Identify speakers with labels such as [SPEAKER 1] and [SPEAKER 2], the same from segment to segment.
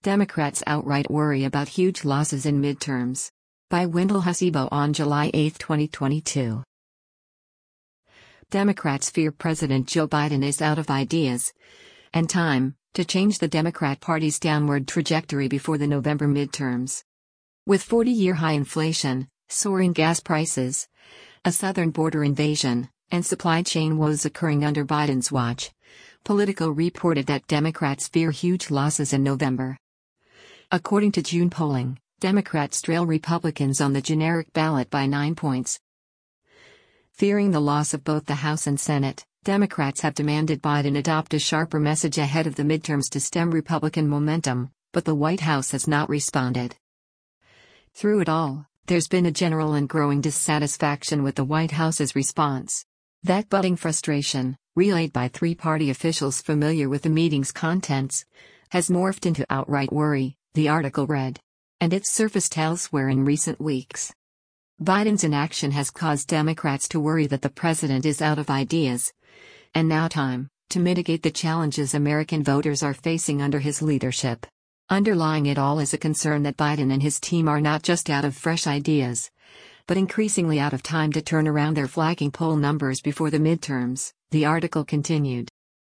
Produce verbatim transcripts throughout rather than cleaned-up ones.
[SPEAKER 1] Democrats outright worry about huge losses in midterms. By Wendell Hasibo on July eighth, twenty twenty-two. Democrats fear President Joe Biden is out of ideas and time to change the Democrat Party's downward trajectory before the November midterms. With forty-year high inflation, soaring gas prices, a southern border invasion, and supply chain woes occurring under Biden's watch, Politico reported that Democrats fear huge losses in November. According to June polling, Democrats trail Republicans on the generic ballot by nine points. Fearing the loss of both the House and Senate, Democrats have demanded Biden adopt a sharper message ahead of the midterms to stem Republican momentum, but the White House has not responded. Through it all, there's been a general and growing dissatisfaction with the White House's response. That budding frustration, relayed by three-party officials familiar with the meeting's contents, has morphed into outright worry, the article read. And it's surfaced elsewhere in recent weeks. Biden's inaction has caused Democrats to worry that the president is out of ideas, and now time to mitigate the challenges American voters are facing under his leadership. Underlying it all is a concern that Biden and his team are not just out of fresh ideas, but increasingly out of time to turn around their flagging poll numbers before the midterms, the article continued.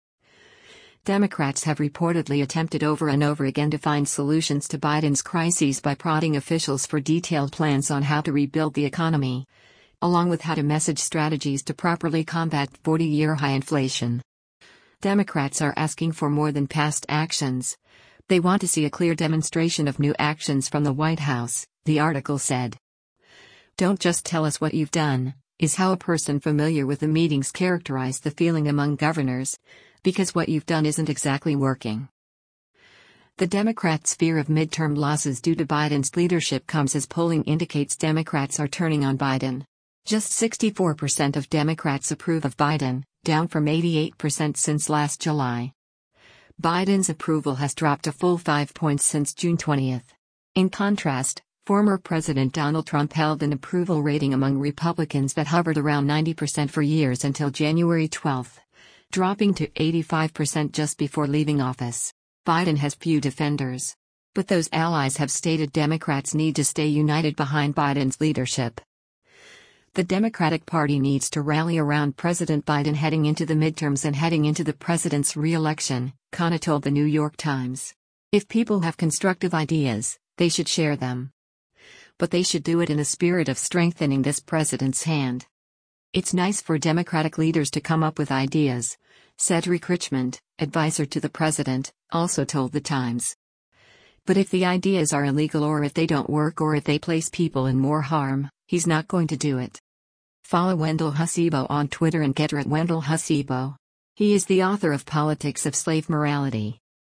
[SPEAKER 1] Democrats have reportedly attempted over and over again to find solutions to Biden's crises by prodding officials for detailed plans on how to rebuild the economy, along with how to message strategies to properly combat forty-year high inflation. Democrats are asking for more than past actions. They want to see a clear demonstration of new actions from the White House, the article said. Don't just tell us what you've done, is how a person familiar with the meetings characterized the feeling among governors, because what you've done isn't exactly working. The Democrats' fear of midterm losses due to Biden's leadership comes as polling indicates Democrats are turning on Biden. Just sixty-four percent of Democrats approve of Biden, down from eighty-eight percent since last July. Biden's approval has dropped a full five points since June twentieth. In contrast, former President Donald Trump held an approval rating among Republicans that hovered around ninety percent for years until January twelfth. Dropping to eighty-five percent just before leaving office. Biden has few defenders. But those allies have stated Democrats need to stay united behind Biden's leadership. The Democratic Party needs to rally around President Biden heading into the midterms and heading into the president's re-election, Khanna told the New York Times. If people have constructive ideas, they should share them. But they should do it in a spirit of strengthening this president's hand. It's nice for Democratic leaders to come up with ideas, Cedric Richmond, advisor to the president, also told the Times. But if the ideas are illegal or if they don't work or if they place people in more harm, he's not going to do it. Follow Wendell Hasibo on Twitter and get her at Wendell Hasibo. He is the author of Politics of Slave Morality.